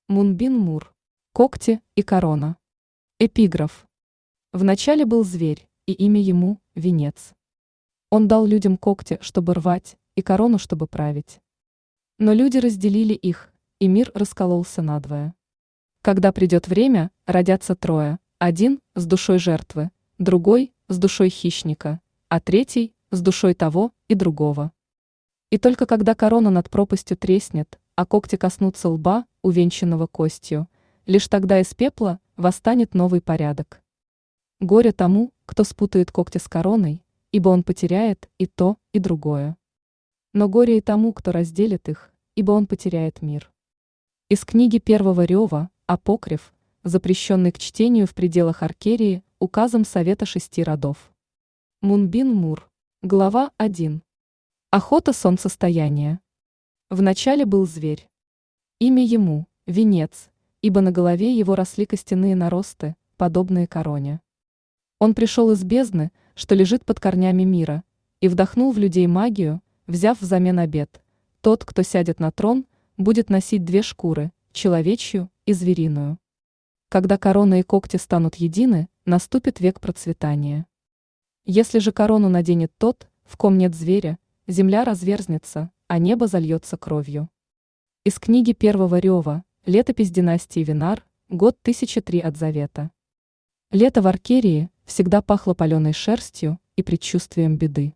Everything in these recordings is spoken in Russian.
Мунбин Мур. Когти и корона. Эпиграф. Вначале был зверь, и имя ему – венец. Он дал людям когти, чтобы рвать, и корону, чтобы править. Но люди разделили их, и мир раскололся надвое. Когда придет время, родятся трое: один с душой жертвы, другой с душой хищника, а третий с душой того и другого. И только когда корона над пропастью треснет, а когти коснутся лба, увенчанного костью, лишь тогда из пепла восстанет новый порядок. Горе тому, кто спутает когти с короной, ибо он потеряет и то, и другое. Но горе и тому, кто разделит их, ибо он потеряет мир. Из книги Первого Рева «Апокриф», запрещенный к чтению в пределах Аркерии указом Совета 6 родов. Мунбин Мур. Глава 1. Охота солнцестояния. Вначале был зверь. Имя ему – венец, ибо на голове его росли костяные наросты, подобные короне. Он пришел из бездны, что лежит под корнями мира, и вдохнул в людей магию, взяв взамен обет: тот, кто сядет на трон, будет носить две шкуры – человечью и звериную. Когда корона и когти станут едины, наступит век процветания. Если же корону наденет тот, в ком нет зверя, земля разверзнется, а небо зальется кровью. Из книги Первого Рева, летопись династии Винар, год 1003 от Завета. Лето в Аркерии всегда пахло паленой шерстью и предчувствием беды.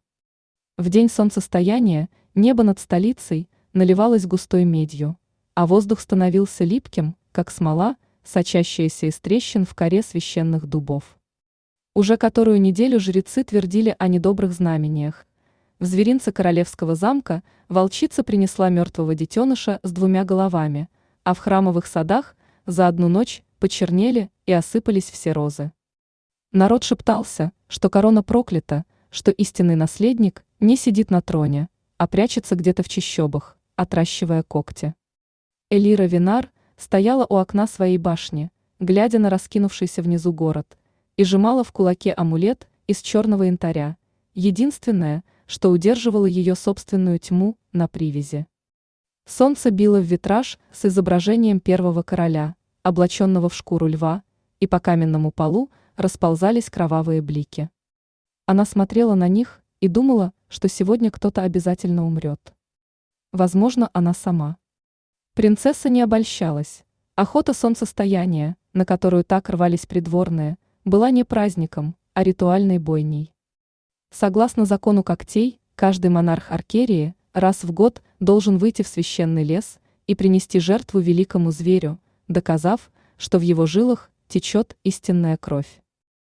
В день солнцестояния небо над столицей наливалось густой медью, а воздух становился липким, как смола, сочащаяся из трещин в коре священных дубов. Уже которую неделю жрецы твердили о недобрых знамениях. В зверинце королевского замка волчица принесла мертвого детеныша с 2 головами, а в храмовых садах за одну ночь почернели и осыпались все розы. Народ шептался, что корона проклята, что истинный наследник не сидит на троне, а прячется где-то в чащобах, отращивая когти. Элира Винар стояла у окна своей башни, глядя на раскинувшийся внизу город, и сжимала в кулаке амулет из черного янтаря, единственное, что удерживало ее собственную тьму на привязи. Солнце било в витраж с изображением первого короля, облаченного в шкуру льва, и по каменному полу расползались кровавые блики. Она смотрела на них и думала, что сегодня кто-то обязательно умрет. Возможно, она сама. Принцесса не обольщалась. Охота солнцестояния, на которую так рвались придворные, была не праздником, а ритуальной бойней. Согласно закону когтей, каждый монарх Аркерии раз в год должен выйти в священный лес и принести жертву великому зверю, доказав, что в его жилах течет истинная кровь.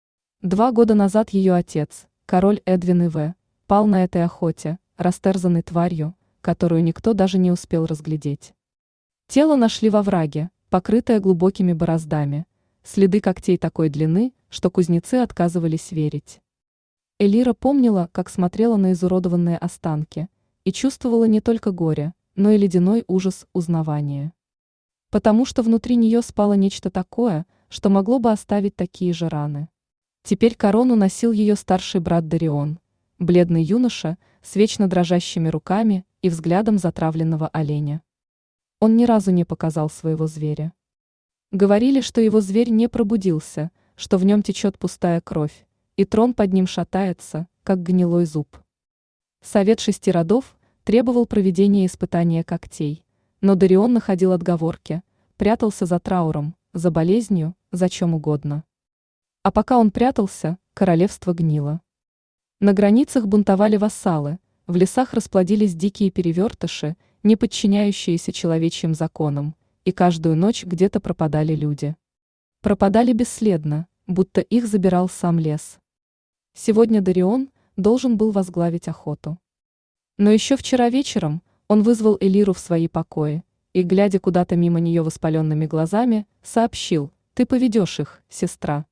2 года назад ее отец, король Эдвин Ив, пал на этой охоте, растерзанный тварью, которую никто даже не успел разглядеть. Тело нашли во враге, покрытое глубокими бороздами, следы когтей такой длины, что кузнецы отказывались верить. Элира помнила, как смотрела на изуродованные останки, и чувствовала не только горе, но и ледяной ужас узнавания. Потому что внутри нее спало нечто такое, что могло бы оставить такие же раны. Теперь корону носил ее старший брат Дарион, бледный юноша с вечно дрожащими руками и взглядом затравленного оленя. Он ни разу не показал своего зверя. Говорили, что его зверь не пробудился, что в нем течет пустая кровь, и трон под ним шатается, как гнилой зуб. Совет 6 родов требовал проведения испытания когтей, но Дарион находил отговорки, прятался за трауром, за болезнью, за чем угодно. А пока он прятался, королевство гнило. На границах бунтовали вассалы, в лесах расплодились дикие перевертыши, не подчиняющиеся человечьим законам, и каждую ночь где-то пропадали люди. Пропадали бесследно, будто их забирал сам лес. Сегодня Дарион должен был возглавить охоту. Но еще вчера вечером он вызвал Элиру в свои покои и, глядя куда-то мимо нее воспаленными глазами, сообщил: «Ты поведешь их, сестра».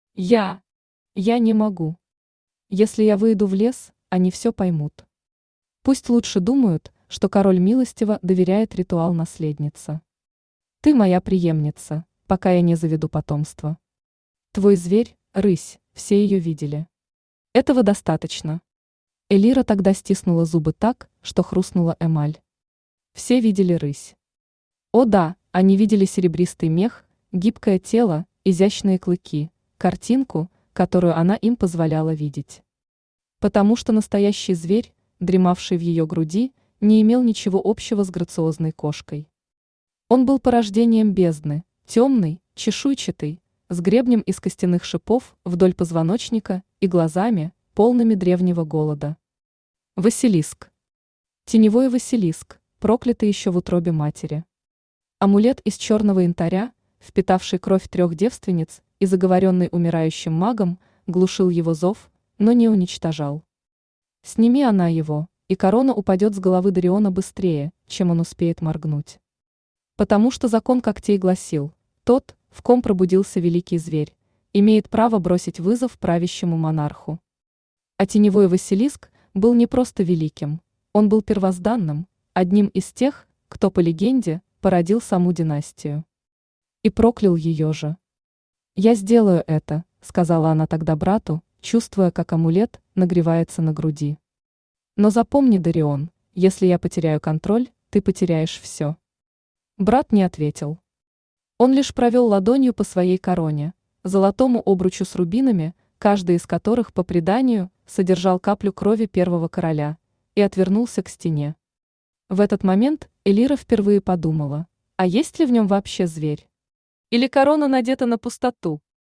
Я не могу. Если я выйду в лес, они все поймут. Пусть лучше думают, что король милостиво доверяет ритуал наследница. Ты моя преемница, пока я не заведу потомство. Твой зверь, рысь, все ее видели. Этого достаточно. Элира тогда стиснула зубы так, что хрустнула эмаль. Все видели рысь. О да, Они видели серебристый мех, гибкое тело, изящные клыки, картинку, которую она им позволяла видеть. Потому что настоящий зверь, дремавший в ее груди, не имел ничего общего с грациозной кошкой. Он был порождением бездны, темный, чешуйчатый, с гребнем из костяных шипов вдоль позвоночника и глазами, полными древнего голода. Василиск. Теневой Василиск, проклятый еще в утробе матери. Амулет из черного янтаря, впитавший кровь 3 девственниц и заговоренный умирающим магом, глушил его зов, но не уничтожал. Сними она его, и корона упадет с головы Дариона быстрее, чем он успеет моргнуть. Потому что закон когтей гласил: тот, в ком пробудился великий зверь, имеет право бросить вызов правящему монарху. А теневой Василиск был не просто великим, он был первозданным, одним из тех, кто, по легенде, породил саму династию. И проклял ее же. «Я сделаю это», — сказала она тогда брату, чувствуя, как амулет нагревается на груди. «Но запомни, Дарион, если я потеряю контроль, ты потеряешь все». Брат не ответил. Он лишь провел ладонью по своей короне, золотому обручу с рубинами, каждый из которых, по преданию, содержал каплю крови первого короля, и отвернулся к стене. В этот момент Элира впервые подумала, а есть ли в нем вообще зверь? Или корона надета на пустоту?